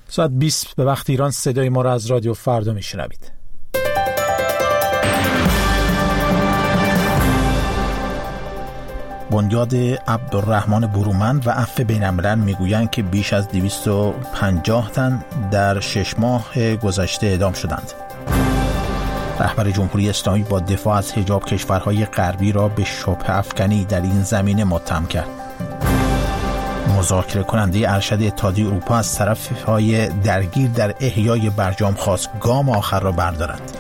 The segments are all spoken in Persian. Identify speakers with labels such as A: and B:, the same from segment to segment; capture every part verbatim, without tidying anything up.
A: ساعت بیست به وقت ایران صدای ما را از رادیو فردا میشنوید. بنیاد عبدالرحمن برومند و عفو بین الملل میگویند که بیش از دویست و پنجاه تن در شش ماه گذشته اعدام شدند. رهبر جمهوری اسلامی با دفاع از حجاب کشورهای غربی را به شبهه افکنی در این زمینه متهم کرد. مذاکره کننده ارشد اتحادیه اروپا از طرفهای درگیر در احیای برجام خواست گام آخر را بردارند.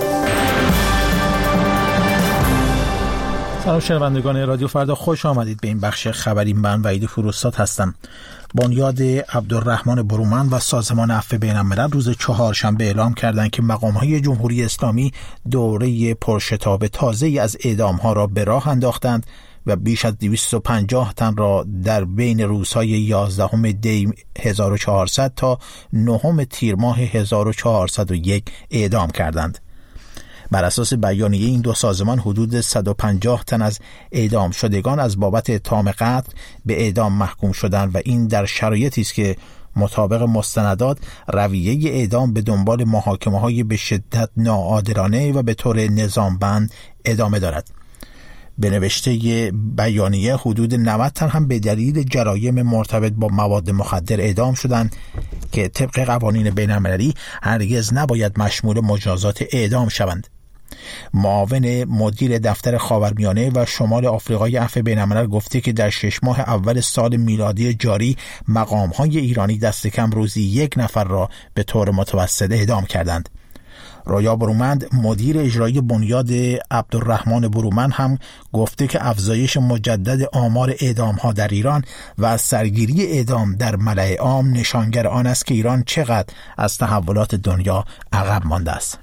A: سلام شنوندگان رادیو فردا، خوش آمدید به این بخش خبری. من وحید فروستاد هستم. بنیاد عبدالرحمن برومند و سازمان عفو بین الملل روز چهارشنبه اعلام کردند که مقام‌های جمهوری اسلامی دوره پرشتاب تازه‌ای از اعدام‌ها را به راه انداختند و بیش از دویست و پنجاه تن را در بین روزهای یازدهم دی هزار و چهارصد تا نهم تیر ماه هزار و چهارصد و یک اعدام کردند. بر اساس بیانیه این دو سازمان حدود صد و پنجاه تن از اعدام شدگان از بابت اتهام قتل به اعدام محکوم شدند و این در شرایطی است که مطابق مستندات رویه اعدام به دنبال محاکمه‌های به شدت ناعادلانه و به طور نظامبند ادامه دارد. به نوشته بیانیه حدود نود تن هم به دلیل جرایم مرتبط با مواد مخدر اعدام شدند که طبق قوانین بین المللی هرگز نباید مشمول مجازات اعدام شوند. معاون مدیر دفتر خاورمیانه و شمال آفریقای عفو بین الملل گفته که در شش ماه اول سال میلادی جاری مقام‌های ایرانی دست کم روزی یک نفر را به طور متوسط اعدام کردند. رویا برومند مدیر اجرایی بنیاد عبدالرحمن برومند هم گفته که افزایش مجدد آمار اعدام‌ها در ایران و از سرگیری اعدام در ملأ عام نشانگر آن است که ایران چقدر از تحولات دنیا عقب مانده است.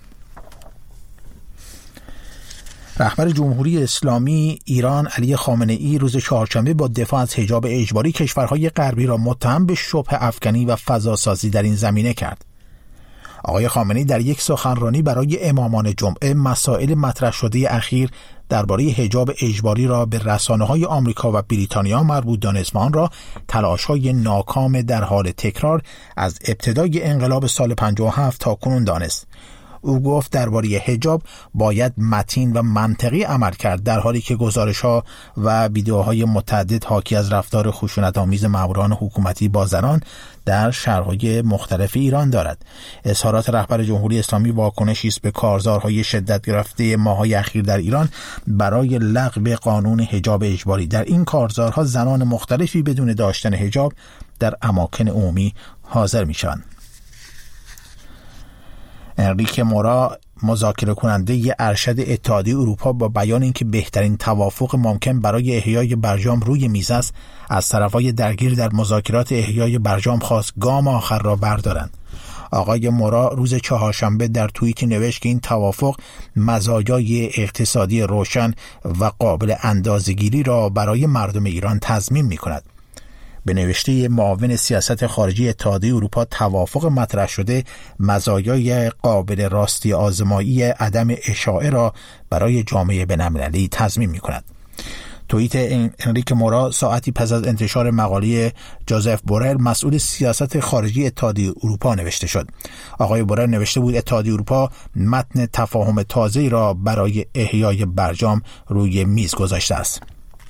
A: رهبر جمهوری اسلامی ایران علی خامنه‌ای روز چهارشنبه با دفاع از حجاب اجباری کشورهای غربی را متهم به شبهه افکنی و فضاسازی در این زمینه کرد. آقای خامنه‌ای در یک سخنرانی برای امامان جمعه مسائل مطرح شده اخیر درباره حجاب اجباری را به رسانه‌های آمریکا و بریتانیا مربوط دانست و آن را تلاش‌های ناکام در حال تکرار از ابتدای انقلاب سال پنجاه و هفت تا کنون دانست. او گفت درباره حجاب باید متین و منطقی عمل کرد، در حالی که گزارش‌ها و ویدیوهای متعدد حاکی از رفتار خشونت‌آمیز ماموران حکومتی با زنان در شهرهای مختلف ایران دارد. اظهارات رهبر جمهوری اسلامی واکنشی است به کارزارهای شدت گرفته ماه‌های اخیر در ایران برای لغو قانون حجاب اجباری. در این کارزارها زنان مختلفی بدون داشتن حجاب در اماکن عمومی حاضر می‌شوند. انریک مورا مذاکره کننده ارشد اتحادیه اروپا با بیان اینکه بهترین توافق ممکن برای احیای برجام روی میز است، از طرفهای درگیر در مذاکرات احیای برجام خواست گام آخر را بردارند. آقای مورا روز چهارشنبه در توییتی نوشت که این توافق مزایای اقتصادی روشن و قابل اندازه‌گیری را برای مردم ایران تضمین می‌کند. به نوشته معاون سیاست خارجی اتحادیه اروپا، توافق مطرح شده مزایای قابل راستی آزمایی عدم اشاعه را برای جامعه بین‌المللی تضمین می‌کند. توییت انریک مورا ساعتی پس از انتشار مقاله جوزف بورل مسئول سیاست خارجی اتحادیه اروپا نوشته شد. آقای بورل نوشته بود اتحادیه اروپا متن تفاهم تازه‌ای را برای احیای برجام روی میز گذاشته است.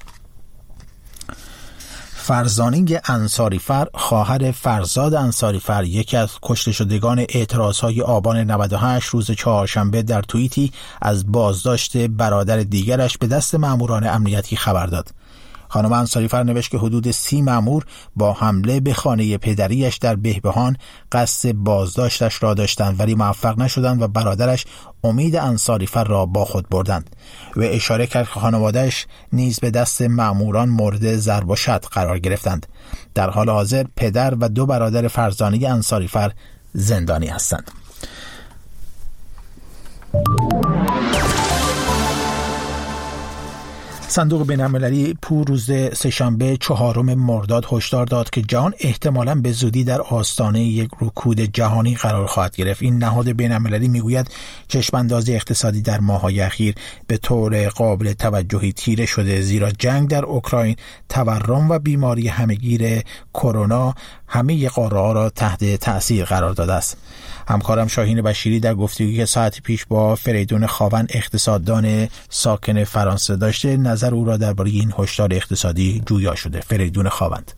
A: فرزانه انصاریفر، خواهر فرزاد انصاریفر، یکی از کشته شدگان اعتراضهای آبان نود و هشت، روز چهارشنبه در توییتی از بازداشت برادر دیگرش به دست ماموران امنیتی خبر داد. خانم انصاریفر نوشت که حدود سی مامور با حمله به خانه پدریش در بهبهان قصد بازداشتش را داشتند ولی موفق نشدند و برادرش امید انصاریفر را با خود بردند. و اشاره کرد که خانواده‌اش نیز به دست ماموران مورد ضرب و شتم قرار گرفتند. در حال حاضر پدر و دو برادر فرزانه انصاریفر زندانی هستند. صندوق بین‌المللی پور روز سه‌شنبه چهارم مرداد هشدار داد که جهان احتمالاً به زودی در آستانه یک رکود جهانی قرار خواهد گرفت. این نهاد بین‌المللی میگوید چشم‌انداز اقتصادی در ماه‌های اخیر به طور قابل توجهی تیره شده، زیرا جنگ در اوکراین، تورم و بیماری همهگیر کرونا همه قاره‌ها را تحت تأثیر قرار داده است. همکارم شاهین بشیری در گفتگویی که ساعتی پیش با فریدون خاوند اقتصاددان ساکن فرانسه داشته، نظر او را درباره این هشدار اقتصادی جویا شده. فریدون خاوند: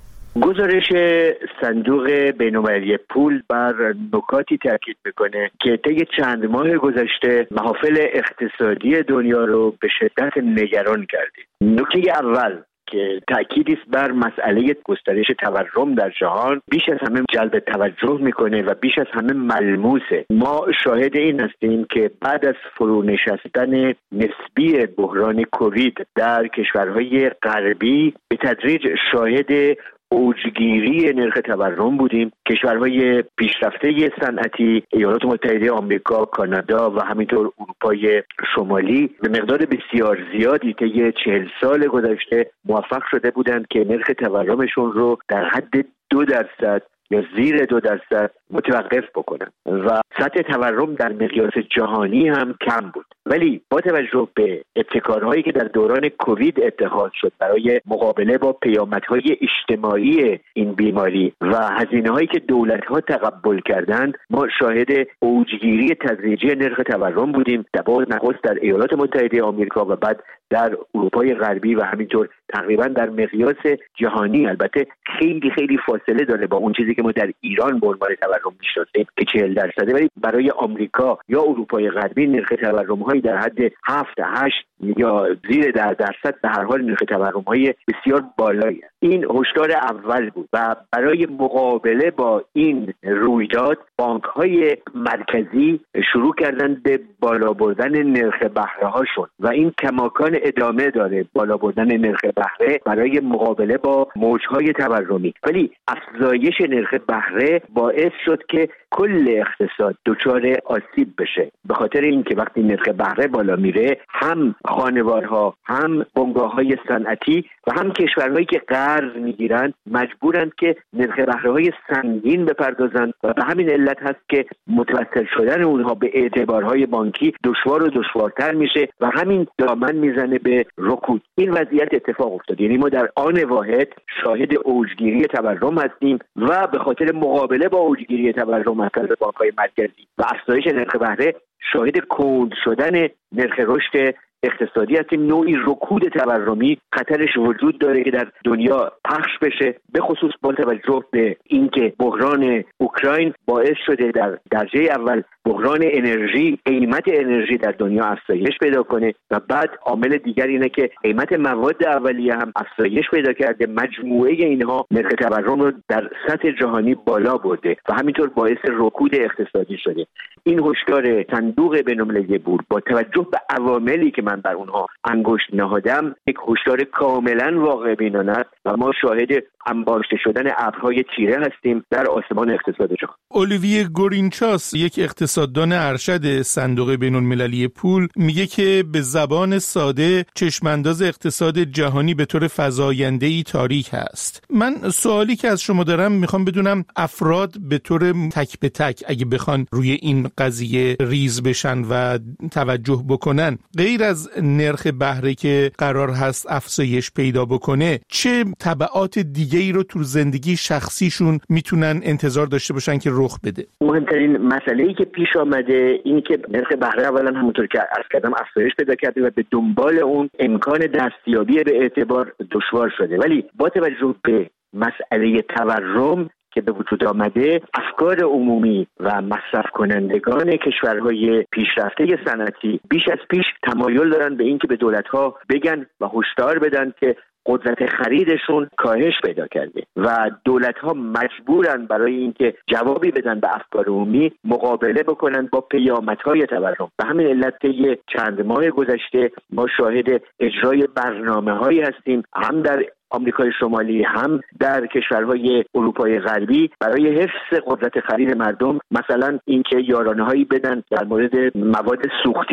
B: گزارش صندوق بین‌المللی پول بر نکاتی تاکید میکنه که طی چند ماه گذشته محافل اقتصادی دنیا رو به شدت نگران کرده. نکته اول که تأکیدی است بر مسئله گسترش تورم در جهان، بیش از همه جلب توجه میکنه و بیش از همه ملموسه. ما شاهد این هستیم که بعد از فرو نشستن نسبی بحران کووید در کشورهای غربی به تدریج شاهد اوجگیری نرخ تورم بودیم. کشورهای پیشرفته صنعتی، ایالات متحده آمریکا، کانادا و همینطور اروپای شمالی به مقدار بسیار زیادی طی چهل سال گذشته موفق شده بودند که نرخ تورمشون رو در حد دو درصد یا زیر دو درصد متوقف بکنن و سطح تورم در مقیاس جهانی هم کم بود. ولی با توجه به ابتکارهایی که در دوران کووید اتخاذ شد برای مقابله با پیامدهای اجتماعی این بیماری و هزینه‌هایی که دولت‌ها تقبل کردند، ما شاهد اوجگیری تدریجی نرخ تورم بودیم. در نخست در ایالات متحده آمریکا و بعد در اروپای غربی و همینطور تقریبا در مقیاس جهانی. البته خیلی خیلی فاصله داره با اون چیزی که ما در ایران به عنوان تورم میشناسیم که چهل درصده، ولی برای آمریکا یا اروپای غربی نرخ تورم‌های در حد هفت هشت یا زیر در درصد به هر حال نرخ تورم‌های بسیار بالایی است. این هشدار اول بود و برای مقابله با این رویداد بانک‌های مرکزی شروع کردند به بالا بردن نرخ بهره‌هاشون و این کماکان ادامه داره، بالا بردن نرخ بهره برای مقابله با موج‌های تورمی. ولی افزایش نرخ بهره باعث شد که کل اقتصاد دچار آسیب بشه، به خاطر اینکه وقتی نرخ بهره بالا میره هم خانوارها، هم بنگاه‌های صنعتی و هم کشورهایی که قرض میگیرند مجبورند که نرخ بهره‌های سنگین بپردازند و به همین علت هست که متوسل شدن اونها به اعتبارهای بانکی دشوار و دشوارتر میشه و همین دامن میزنه به رکود. این وضعیت اتفاق افتاد، یعنی ما در آن واحد شاهد اوجگیری تورم هستیم و به خاطر مقابله با اوجگیری تورم از طرف بانک‌های مرکزی و افزایش نرخ بهره شاهد کند شدن نرخ رشد اقتصادی هستیم. نوعی رکود تورمی خطرش وجود داره که در دنیا پخش بشه، به خصوص با توجه به اینکه بحران اوکراین باعث شده در درجه اول بحران انرژی، قیمت انرژی در دنیا افزایش پیدا کنه و بعد عامل دیگر اینه که قیمت مواد اولیه هم افزایش پیدا کرده. مجموعه اینها نرخ تورم رو در سطح جهانی بالا برده و همینطور باعث رکود اقتصادی شده. این هشدار صندوق بین‌المللی پول با توجه به عواملی که من بر اونها انگشت نهادم یک هشدار کاملا واقع بینانه است و ما شاهد انباشته شدن ابرهای تیره هستیم در آسمان اقتصاد جهان.
C: اولیویه گورینچاس، یک اقتصاددان ارشد صندوق بین‌المللی پول، میگه که به زبان ساده چشمانداز اقتصاد جهانی به طور فزاینده‌ای تاریک هست. من سوالی که از شما دارم میخوام بدونم افراد به طور تک به تک اگه بخوان روی این قضیه ریز بشن و توجه بکنن، غیر از نرخ بهره که قرار هست افزایش پیدا بکنه، چه تبعات دیگه ای رو تو زندگی شخصیشون میتونن انتظار داشته باشن که رخ بده؟
B: مهمترین مسئله‌ای که پیش آمده این که نرخ بهره اولا همونطور که عرض کردم افزایش پیدا کرده و به دنبال اون امکان دستیابی به اعتبار دشوار شده. ولی با توجه به مسئله تورم که به وجود آمده، افکار عمومی و مصرف کنندگان کشورهای پیشرفته صنعتی بیش از پیش تمایل دارن به این که به دولت‌ها بگن و هشدار بدن که قدرت خریدشون کاهش پیدا کرده و دولت‌ها مجبورن برای اینکه جوابی بدن به افکار عمومی مقابله بکنن با پیامدهای تورم. به همین علت طی چند ماه گذشته ما شاهد اجرای برنامه‌هایی هستیم، هم در آمریکای شمالی هم در کشورهای اروپای غربی، برای حفظ قدرت خرید مردم. مثلا اینکه یارانه‌هایی بدن در مورد مواد سوختی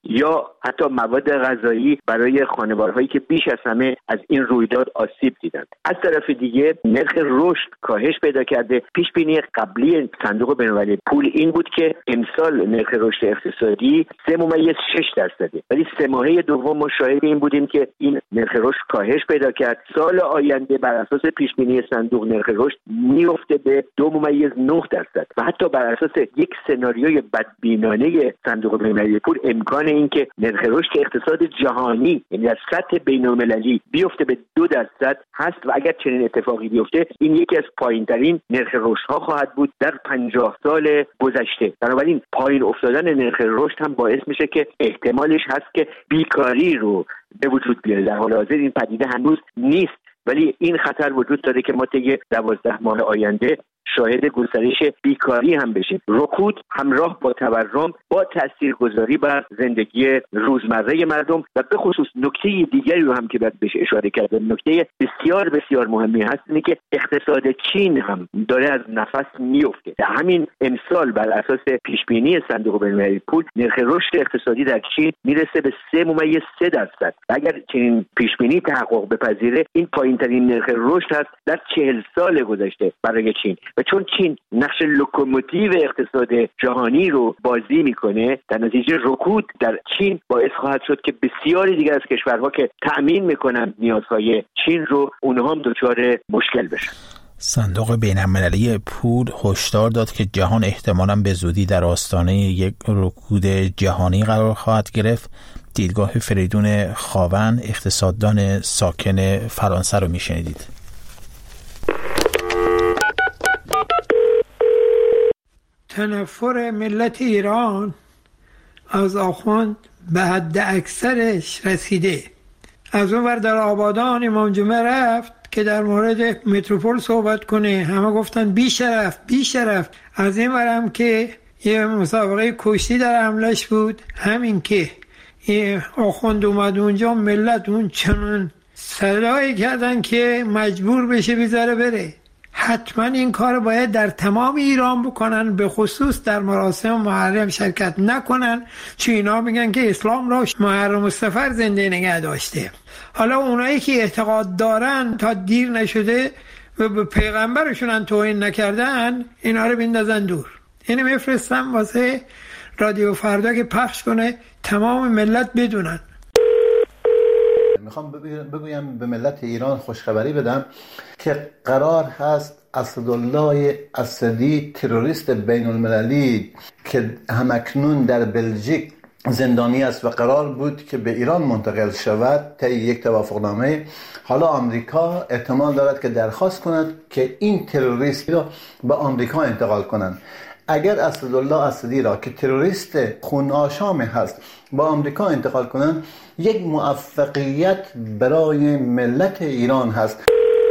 B: یا حتی مواد غذایی برای خانوارهایی که بیش از همه از این رویداد آسیب دیدند. از طرف دیگه نرخ رشد کاهش پیدا کرده. پیش بینی قبلی صندوق بین‌المللی پول این بود که امسال نرخ رشد اقتصادی سه ممیز شش درصده، ولی سه ماهه دوم ما شاهد این بودیم که این نرخ رشد کاهش پیدا کرد. سال آینده بر اساس پیش بینی صندوق نرخ رشد میفته به دو ممیز نه درصد و حتی بر اساس یک سناریوی بدبینانه صندوق بین‌المللی پول امکان این که نرخ رشد اقتصاد جهانی یعنی از سطح بین‌المللی بیفته به دو درصد هست و اگر چنین اتفاقی بیفته این یکی از پایین‌ترین نرخ رشدها خواهد بود در پنجاه سال گذشته. بنابراین پایین افتادن نرخ رشد هم باعث میشه که احتمالش هست که بیکاری رو به وجود بیاره. در حال حاضر این پدیده هنوز نیست، ولی این خطر وجود داره که ما طی دوازده ماه آینده شاهد گسترش بیکاری هم بشیم. رکود همراه با تورم با تاثیرگذاری بر زندگی روزمره مردم و به خصوص نکته دیگری رو هم که باید بهش اشاره کرد، نکته بسیار بسیار مهمی هست اینه که اقتصاد چین هم داره از نفس میفته. در همین امسال بر اساس پیش بینی صندوق بین‌المللی پول نرخ رشد اقتصادی در چین میرسه به سه ممیز سه درصد. اگر چنین پیش بینی تحقق بپذیره این پایین‌ترین نرخ رشد هست در چهل سال گذشته برای چین. و چون چین نقش لوکوموتیو اقتصاد جهانی رو بازی میکنه، در نتیجه رکود در چین باعث خواهد شد که بسیاری دیگر از کشورها که تأمین میکنن نیازهای چین رو اونها هم دچار مشکل بشن.
A: صندوق بین‌المللی پول هشدار داد که جهان احتمالاً به زودی در آستانه یک رکود جهانی قرار خواهد گرفت. دیدگاه فریدون خاون اقتصاددان ساکن فرانسه رو میشنیدید.
D: تنفر ملت ایران از آخوند به حد اکثرش رسیده. از اون ور در آبادان امام جمعه رفت که در مورد متروپول صحبت کنه، همه گفتن بی شرف بی شرف. از این ورم که یه مسابقه کشتی در حملش بود، همین که یه آخوند اومد اونجا ملت اون چنون صدایی کردن که مجبور بشه بیزاره بره. حتما این کار باید در تمام ایران بکنن، به خصوص در مراسم محرم شرکت نکنن، چون اینا میگن که اسلام را محرم مستفر زنده نگه داشته. حالا اونایی که اعتقاد دارن تا دیر نشده و به پیغمبرشون توهین نکردن اینا رو بندازن دور. اینو میفرستم واسه رادیو فردا که پخش کنه تمام ملت بدونن.
E: میخوام بگویم به ملت ایران خوشخبری بدم که قرار هست اسدالله اسدی تروریست بین المللی که همکنون در بلژیک زندانی است و قرار بود که به ایران منتقل شود طی یک توافقنامه، حالا آمریکا احتمال دارد که درخواست کند که این تروریست را به آمریکا انتقال کنند. اگر اسدالله اسدی را که تروریست خون آشام هست با آمریکا انتقال کنند یک موفقیت برای ملت ایران هست.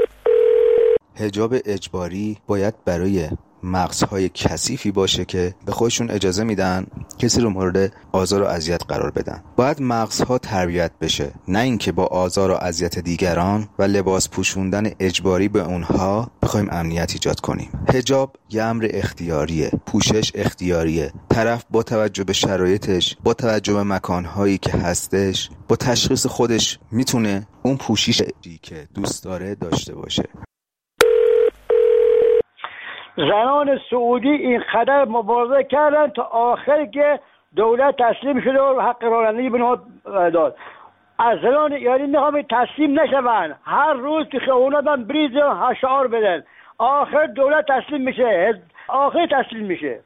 F: حجاب اجباری باید برای مغزهای کثیفی باشه که به خودشون اجازه میدن کسی رو مورد آزار و اذیت قرار بدن. باید مغزها تربیت بشه، نه اینکه با آزار و اذیت دیگران و لباس پوشوندن اجباری به اونها بخوایم امنیت ایجاد کنیم. حجاب یه امر اختیاریه، پوشش اختیاریه. طرف با توجه به شرایطش، با توجه به مکانهایی که هستش، با تشخیص خودش میتونه اون پوششی که دوست داره داشته باشه.
G: زنان سعودی این قدر مبارزه کردن تا آخر که دولت تسلیم شده و حق رانندگی به اونها داد. از زنان ایرانی میخوام تسلیم نشون، هر روز تو خیابوناتون بریز هشعار بدن، آخر دولت تسلیم میشه، آخر تسلیم میشه.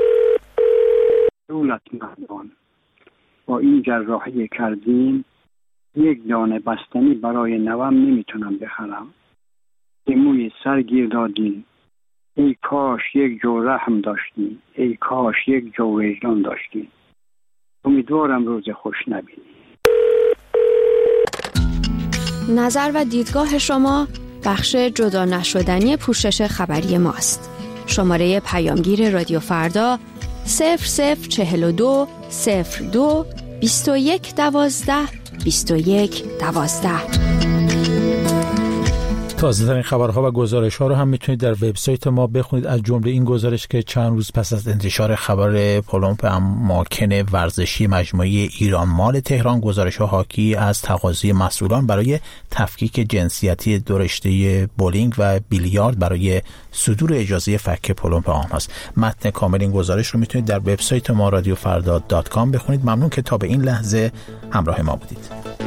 H: دولت مردان با این جراحی کردیم، یک دانه بستنی برای نوام نمیتونم بخرم. موی سر گیر دادین، ای کاش یک جو رحم داشتیم، ای کاش یک جو وجدان داشتیم. امیدوارم روز خوش نبینی.
I: نظر و دیدگاه شما بخش جدا نشدنی پوشش خبری ماست. شماره پیامگیر رادیو فردا صفر صفر چهل و دو صفر دو بیست و یک دوازده بیست و یک دوازده.
A: تازه‌ترین خبرها و گزارش‌ها رو هم میتونید در وبسایت ما بخونید، از جمله این گزارش که چند روز پس از انتشار خبر پلمپ اماکن ورزشی مجموعه ایران مال تهران، گزارش‌ها حاکی از تقاضای مسئولان برای تفکیک جنسیتی دو رشته بولینگ و بیلیارد برای صدور اجازه فک پلمپ آنهاست. متن کامل این گزارش رو میتونید در وبسایت ما رادیو فردا دات کام بخونید. ممنون که تا به این لحظه همراه ما بودید.